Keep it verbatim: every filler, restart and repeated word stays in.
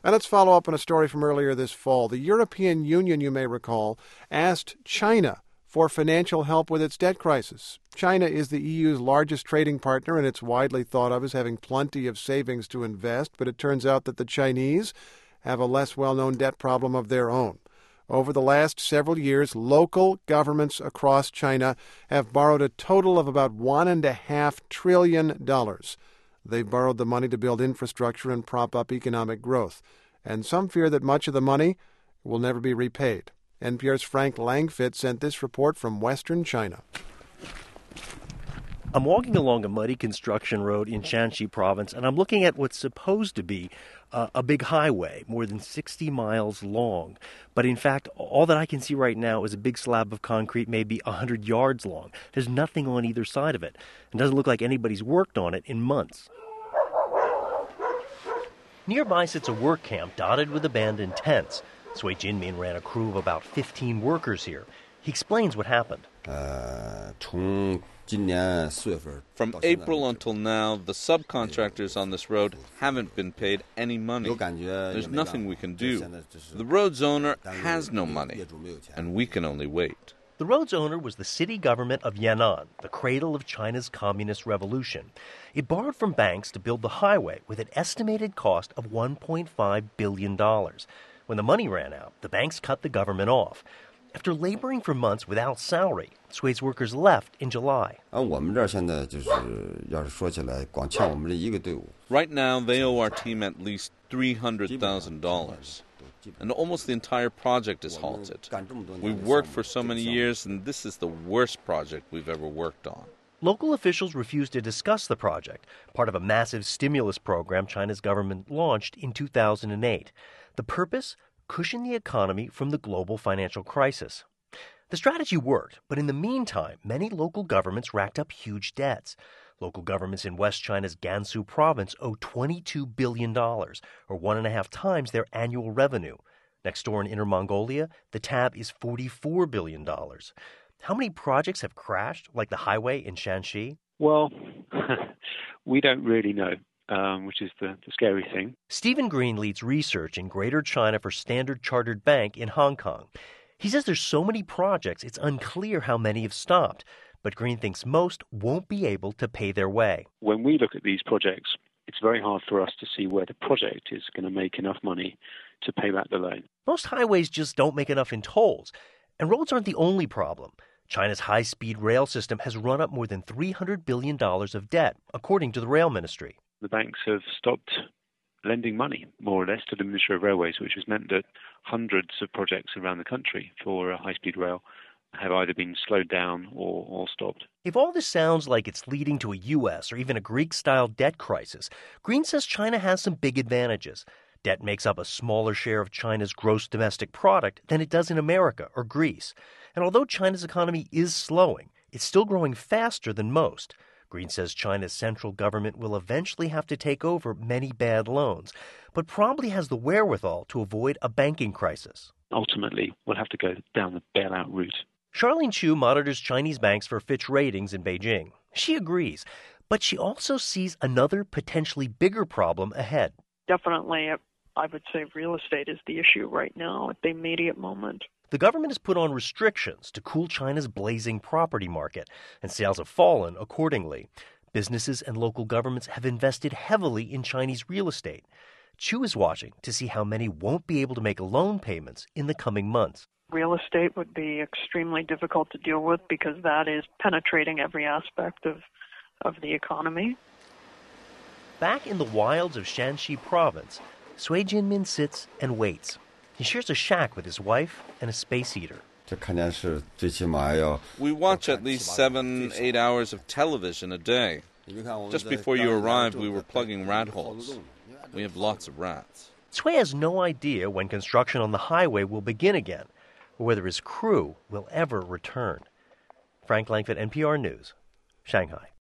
And let's follow up on a story from earlier this fall. The European Union, you may recall, asked China for financial help with its debt crisis. China is the E U's largest trading partner, and it's widely thought of as having plenty of savings to invest, but it turns out that the Chinese have a less well-known debt problem of their own. Over the last several years, local governments across China have borrowed a total of about one and a half trillion dollars. They've borrowed the money to build infrastructure and prop up economic growth, and some fear that much of the money will never be repaid. N P R's Frank Langfitt sent this report from western China. I'm walking along a muddy construction road in Shanxi province, and I'm looking at what's supposed to be uh, a big highway, more than sixty miles long. But in fact, all that I can see right now is a big slab of concrete, maybe one hundred yards long. There's nothing on either side of it. It doesn't look like anybody's worked on it in months. Nearby sits a work camp dotted with abandoned tents. Sui Jinmin ran a crew of about fifteen workers here. He explains what happened. Uh, From April until now, the subcontractors on this road haven't been paid any money. There's nothing we can do. The road's owner has no money, and we can only wait. The road's owner was the city government of Yan'an, the cradle of China's communist revolution. It borrowed from banks to build the highway with an estimated cost of one point five billion dollars. When the money ran out, the banks cut the government off. After laboring for months without salary, Sui's workers left in July. Right now, they owe our team at least three hundred thousand dollars. And almost the entire project is halted. We've worked for so many years, and this is the worst project we've ever worked on. Local officials refused to discuss the project, part of a massive stimulus program China's government launched in two thousand eight. The purpose? Cushion the economy from the global financial crisis. The strategy worked, but in the meantime, many local governments racked up huge debts. Local governments in West China's Gansu province owe twenty-two billion dollars, or one and a half times their annual revenue. Next door in Inner Mongolia, the tab is forty-four billion dollars. How many projects have crashed, like the highway in Shanxi? Well, we don't really know. Um, which is the, the scary thing. Stephen Green leads research in Greater China for Standard Chartered Bank in Hong Kong. He says there's so many projects, it's unclear how many have stopped. But Green thinks most won't be able to pay their way. When we look at these projects, it's very hard for us to see where the project is going to make enough money to pay back the loan. Most highways just don't make enough in tolls. And roads aren't the only problem. China's high-speed rail system has run up more than three hundred billion dollars of debt, according to the rail ministry. The banks have stopped lending money, more or less, to the Ministry of Railways, which has meant that hundreds of projects around the country for uh, high-speed rail have either been slowed down or, or stopped. If all this sounds like it's leading to a U S or even a Greek-style debt crisis, Green says China has some big advantages. Debt makes up a smaller share of China's gross domestic product than it does in America or Greece. And although China's economy is slowing, it's still growing faster than most. Green says China's central government will eventually have to take over many bad loans, but probably has the wherewithal to avoid a banking crisis. Ultimately, we'll have to go down the bailout route. Charlene Chu monitors Chinese banks for Fitch Ratings in Beijing. She agrees, but she also sees another potentially bigger problem ahead. Definitely, I would say real estate is the issue right now at the immediate moment. The government has put on restrictions to cool China's blazing property market, and sales have fallen accordingly. Businesses and local governments have invested heavily in Chinese real estate. Chu is watching to see how many won't be able to make loan payments in the coming months. Real estate would be extremely difficult to deal with because that is penetrating every aspect of, of the economy. Back in the wilds of Shanxi province, Sui Jinmin sits and waits. He shares a shack with his wife and a space heater. We watch at least seven, eight hours of television a day. Just before you arrived, we were plugging rat holes. We have lots of rats. Sui has no idea when construction on the highway will begin again, or whether his crew will ever return. Frank Langfitt, N P R News, Shanghai.